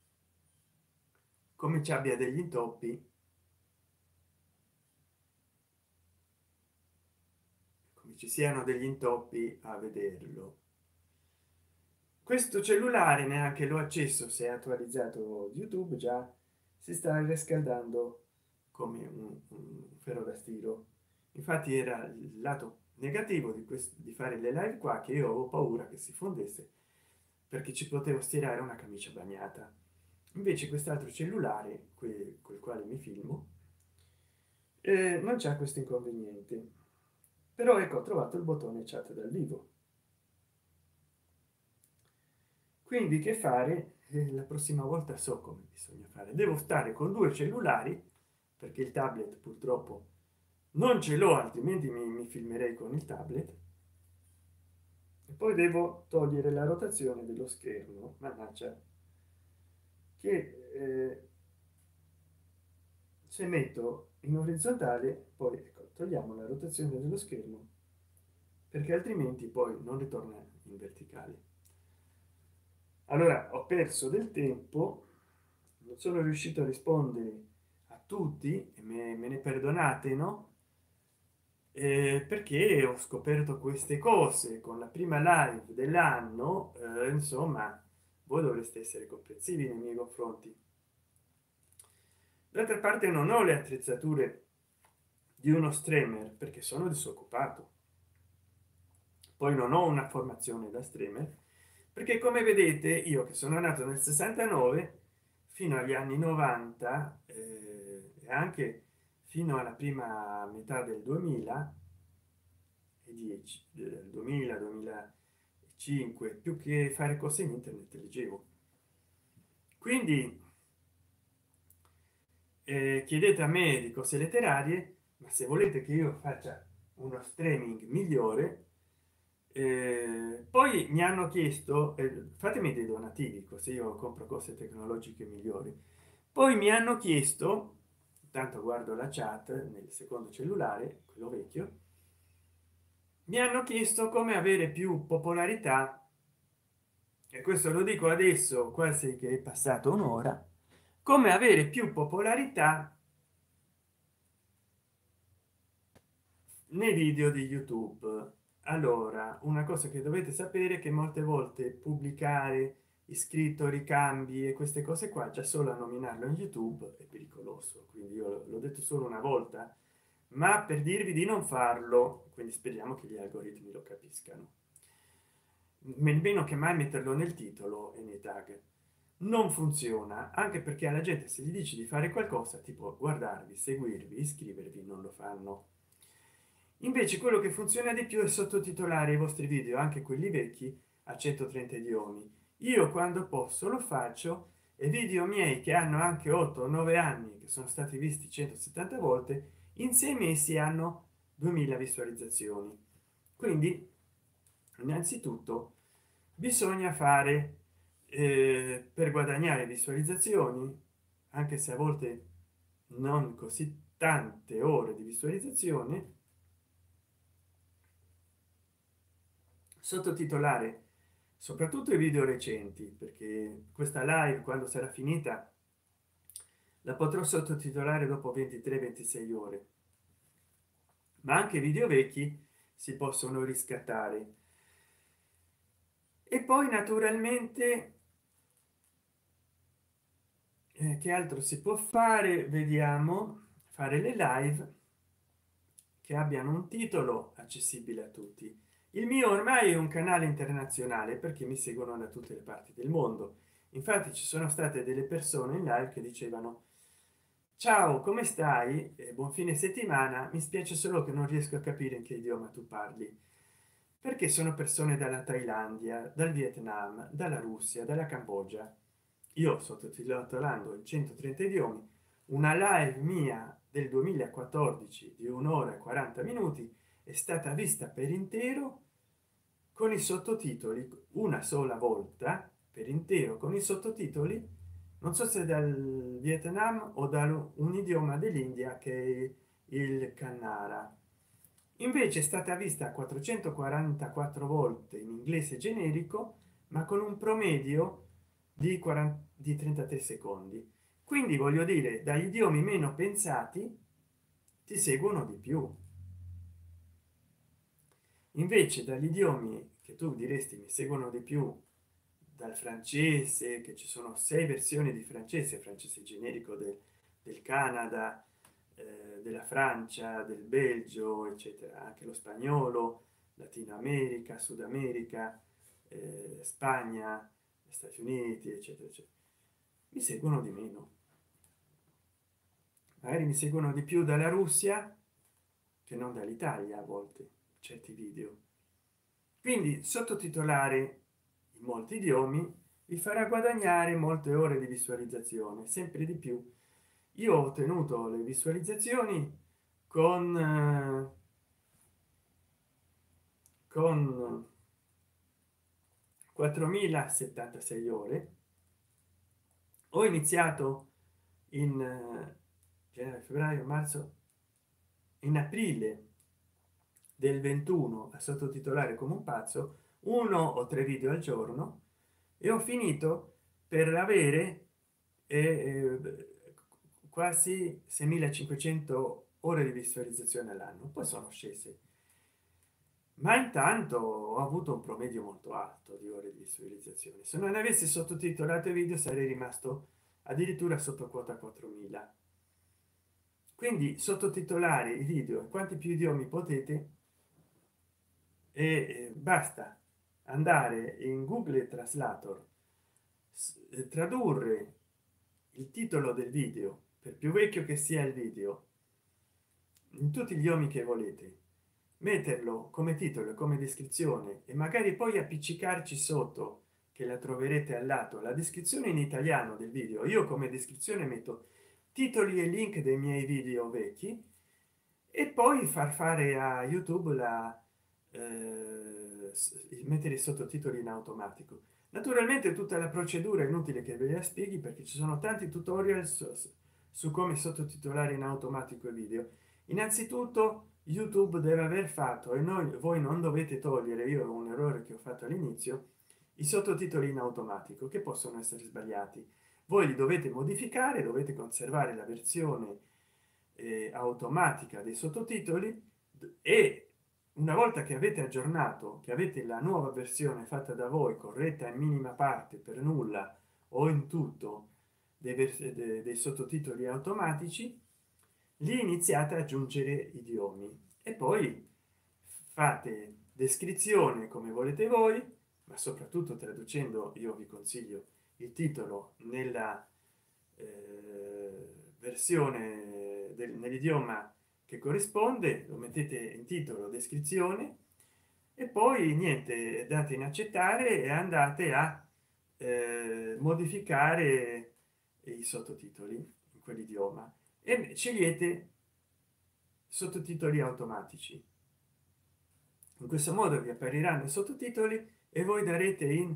ci abbia degli intoppi, come ci siano degli intoppi a vederlo. Questo cellulare neanche l'ho acceso, se è attualizzato YouTube, già si sta riscaldando come un ferro da stiro. Infatti era il lato negativo di questo, di fare le live qua, che io avevo paura che si fondesse, perché ci potevo stirare una camicia bagnata. Invece quest'altro cellulare col quale mi filmo non c'è questo inconveniente. Però ecco, ho trovato il bottone chat dal vivo. Quindi che fare? La prossima volta so come bisogna fare. Devo stare con due cellulari, perché il tablet purtroppo non ce l'ho, altrimenti mi filmerei con il tablet. E poi devo togliere la rotazione dello schermo, mannaggia, che se metto in orizzontale, poi ecco, togliamo la rotazione dello schermo, perché altrimenti poi non ritorna in verticale. Allora ho perso del tempo, non sono riuscito a rispondere a tutti e me ne perdonate, no? Perché ho scoperto queste cose con la prima live dell'anno. Insomma, voi dovreste essere comprensivi nei miei confronti. D'altra parte non ho le attrezzature di uno streamer perché sono disoccupato, poi non ho una formazione da streamer, perché come vedete io, che sono nato nel 69 fino agli anni 90 e anche fino alla prima metà del 2000 e 10 del 2000 2005, più che fare cose in internet leggevo. Quindi chiedete a me di cose letterarie, ma se volete che io faccia uno streaming migliore, poi mi hanno chiesto, fatemi dei donativi così io compro cose tecnologiche migliori. Poi mi hanno chiesto, tanto guardo la chat nel secondo cellulare, quello vecchio, mi hanno chiesto come avere più popolarità, e questo lo dico adesso quasi che è passato un'ora, come avere più popolarità nei video di YouTube. Allora, una cosa che dovete sapere è che molte volte pubblicare iscritto, ricambi e queste cose qua, già solo a nominarlo in YouTube è pericoloso, quindi io l'ho detto solo una volta, ma per dirvi di non farlo, quindi speriamo che gli algoritmi lo capiscano, meno che mai metterlo nel titolo e nei tag. Non funziona, anche perché alla gente se gli dici di fare qualcosa tipo guardarvi, seguirvi, iscrivervi, non lo fanno. Invece quello che funziona di più è sottotitolare i vostri video, anche quelli vecchi, a 130 idiomi. Io quando posso lo faccio, e video miei che hanno anche 8 o 9 anni, che sono stati visti 170 volte, in 6 mesi hanno 2000 visualizzazioni. Quindi innanzitutto bisogna fare, per guadagnare visualizzazioni, anche se a volte non così tante ore di visualizzazione, sottotitolare soprattutto i video recenti, perché questa live quando sarà finita la potrò sottotitolare dopo 23-26 ore, ma anche video vecchi si possono riscattare. E poi naturalmente che altro si può fare? Vediamo, fare le live che abbiano un titolo accessibile a tutti. Il mio ormai è un canale internazionale perché mi seguono da tutte le parti del mondo. Infatti ci sono state delle persone in live che dicevano: ciao, come stai? Buon fine settimana, mi spiace solo che non riesco a capire in che idioma tu parli, perché sono persone dalla Thailandia, dal Vietnam, dalla Russia, dalla Cambogia. Io sottotitolando in 130 idiomi una live mia del 2014 di un'ora e 40 minuti è stata vista per intero con i sottotitoli una sola volta per intero con i sottotitoli, non so se dal Vietnam o da un idioma dell'India che è il Kannara. Invece è stata vista 444 volte in inglese generico, ma con un promedio di 40 di 33 secondi. Quindi voglio dire, dagli idiomi meno pensati ti seguono di più. invece dagli idiomi che tu diresti mi seguono di più, dal francese, che ci sono 6 versioni di francese, francese generico del Canada, della Francia, del Belgio, eccetera, anche lo spagnolo, Latino America, Sud America, Spagna, Stati Uniti, eccetera, eccetera. Mi seguono di meno, magari mi seguono di più dalla Russia che non dall'Italia a volte certi video. Quindi sottotitolare in molti idiomi vi farà guadagnare molte ore di visualizzazione, sempre di più. Io ho ottenuto le visualizzazioni con 4076 ore. Ho iniziato in gennaio, febbraio, marzo, in aprile del 21 a sottotitolare come un pazzo, 1 o 3 video al giorno, e ho finito per avere quasi 6500 ore di visualizzazione all'anno. Poi sono scese, ma intanto ho avuto un promedio molto alto di ore di visualizzazione. Se non avessi sottotitolato i video sarei rimasto addirittura sotto quota 4000. Quindi sottotitolare i video in quanti più idiomi potete, e basta andare in Google Translator, tradurre il titolo del video, per più vecchio che sia il video, in tutti gli idiomi che volete, metterlo come titolo e come descrizione, e magari poi appiccicarci sotto, che la troverete al lato, la descrizione in italiano del video. Io come descrizione metto titoli e link dei miei video vecchi, e poi far fare a YouTube mettere i sottotitoli in automatico. Naturalmente tutta la procedura è inutile che ve la spieghi, perché ci sono tanti tutorial su come sottotitolare in automatico i video. Innanzitutto YouTube deve aver fatto, e voi non dovete togliere, io ho un errore che ho fatto all'inizio, i sottotitoli in automatico, che possono essere sbagliati. Voi li dovete modificare, dovete conservare la versione automatica dei sottotitoli, e una volta che avete aggiornato, che avete la nuova versione fatta da voi, corretta in minima parte, per nulla o in tutto, dei sottotitoli automatici, lì iniziate ad aggiungere idiomi, e poi fate descrizione come volete voi, ma soprattutto traducendo. Io vi consiglio il titolo nella versione nell'idioma che corrisponde, lo mettete in titolo, descrizione, e poi niente, date in accettare e andate a modificare i sottotitoli in quell'idioma, e scegliete sottotitoli automatici. In questo modo vi appariranno i sottotitoli e voi darete in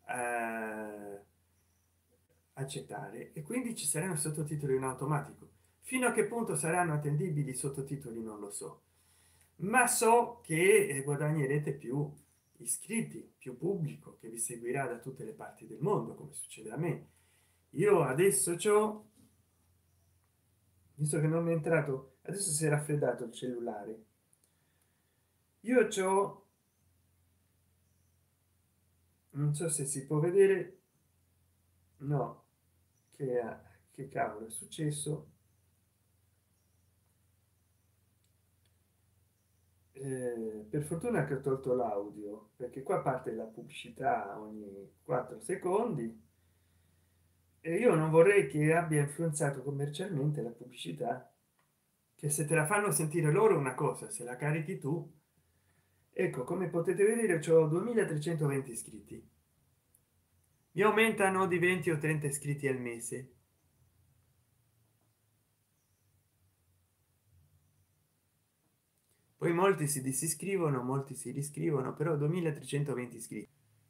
accettare, e quindi ci saranno sottotitoli in automatico. Fino a che punto saranno attendibili i sottotitoli non lo so, ma so che guadagnerete più iscritti, più pubblico che vi seguirà da tutte le parti del mondo, come succede a me. Io adesso c'ho, visto che non mi è entrato, adesso si è raffreddato il cellulare, io c'ho, non so se si può vedere, no, che cavolo è successo. Per fortuna che ho tolto l'audio, perché qua parte la pubblicità ogni 4 secondi, e io non vorrei che abbia influenzato commercialmente la pubblicità, che se te la fanno sentire loro è una cosa, se la carichi tu. Ecco, come potete vedere c'ho 2320 iscritti, mi aumentano di 20 o 30 iscritti al mese. Poi molti si disiscrivono, molti si riscrivono, però 2320 iscritti.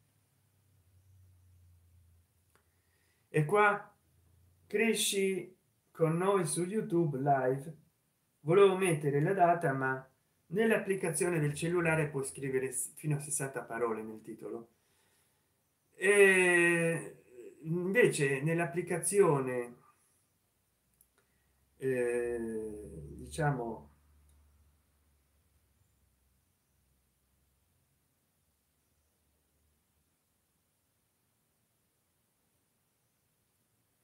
E qua cresci con noi su YouTube Live. Volevo mettere la data, ma nell'applicazione del cellulare puoi scrivere fino a 60 parole nel titolo, e invece nell'applicazione diciamo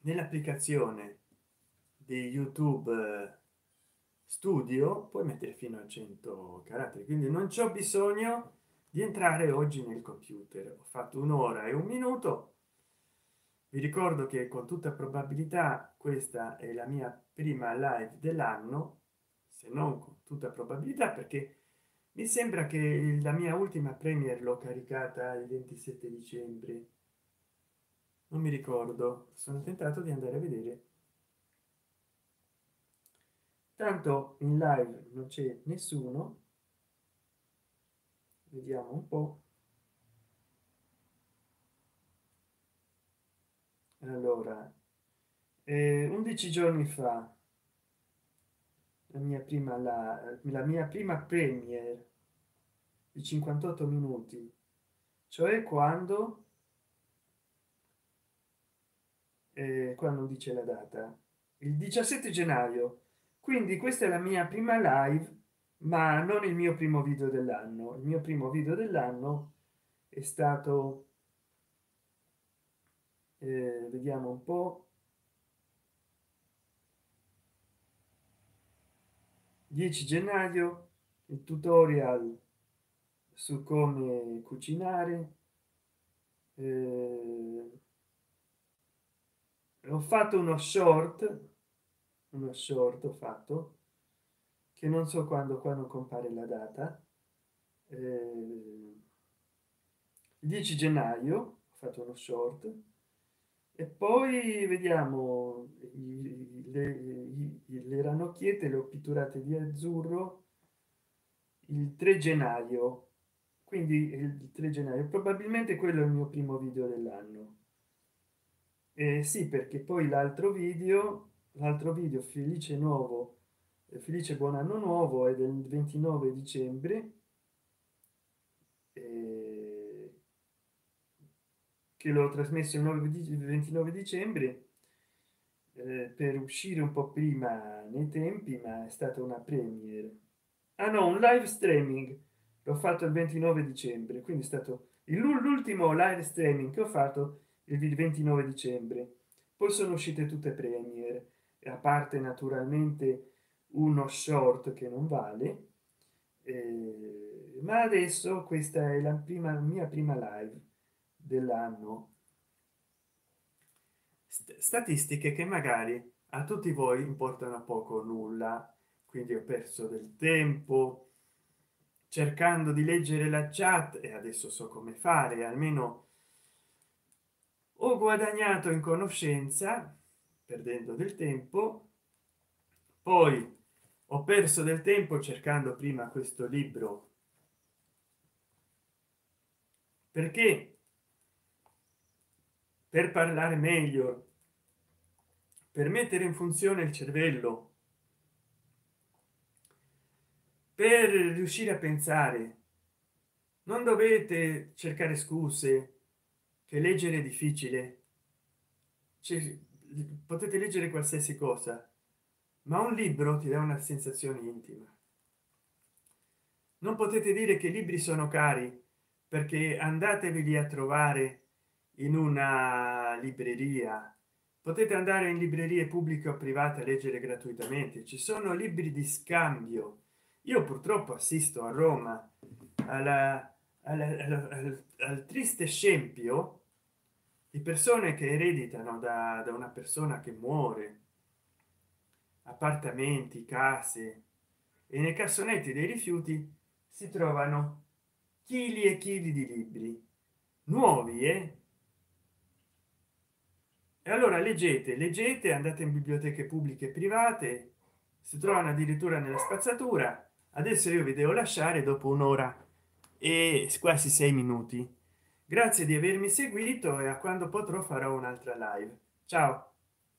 nell'applicazione di YouTube Studio puoi mettere fino a 100 caratteri, quindi non c'ho bisogno di entrare oggi nel computer. Ho fatto un'ora e un minuto. Vi ricordo che con tutta probabilità questa è la mia prima live dell'anno, se non con tutta probabilità, perché mi sembra che la mia ultima premiere l'ho caricata il 27 dicembre, non mi ricordo, sono tentato di andare a vedere. Tanto in live non c'è nessuno, vediamo un po'. Allora 11 giorni fa la mia prima premiere di 58 minuti, cioè qua non dice la data, il 17 gennaio. Quindi questa è la mia prima live, ma non il mio primo video dell'anno. Il mio primo video dell'anno è stato vediamo un po', 10 gennaio, il tutorial su come cucinare. Ho fatto uno short ho fatto, che non so quando, qua non compare la data. 10 gennaio ho fatto uno short, e poi vediamo le ranocchiette le ho pitturate di azzurro il 3 gennaio, quindi il 3 gennaio probabilmente quello è il mio primo video dell'anno. Sì, perché poi l'altro video felice nuovo, felice buon anno nuovo, è del 29 dicembre, eh, che l'ho trasmesso il 29 dicembre, per uscire un po' prima nei tempi, ma è stata una premiere. Ah no, un live streaming l'ho fatto il 29 dicembre, quindi è stato l'ultimo live streaming che ho fatto il 29 dicembre. Poi sono uscite tutte premiere, e a parte naturalmente uno short che non vale, ma adesso questa è la mia prima live dell'anno. Statistiche che magari a tutti voi importano poco o nulla, quindi ho perso del tempo cercando di leggere la chat, e adesso so come fare, almeno ho guadagnato in conoscenza perdendo del tempo. Poi ho perso del tempo cercando prima questo libro, perché per parlare meglio, per mettere in funzione il cervello, per riuscire a pensare, non dovete cercare scuse che leggere è difficile. Cioè, potete leggere qualsiasi cosa, ma un libro ti dà una sensazione intima. Non potete dire che i libri sono cari, perché andatevi a trovare in una libreria. Potete andare in librerie pubbliche o private a leggere gratuitamente, ci sono libri di scambio. Io purtroppo assisto a Roma al triste scempio di persone che ereditano da una persona che muore appartamenti, case, e nei cassonetti dei rifiuti si trovano chili e chili di libri nuovi, e allora leggete, andate in biblioteche pubbliche e private, si trovano addirittura nella spazzatura. Adesso io vi devo lasciare dopo un'ora e quasi 6 minuti. Grazie di avermi seguito, e a quando potrò farò un'altra live. Ciao.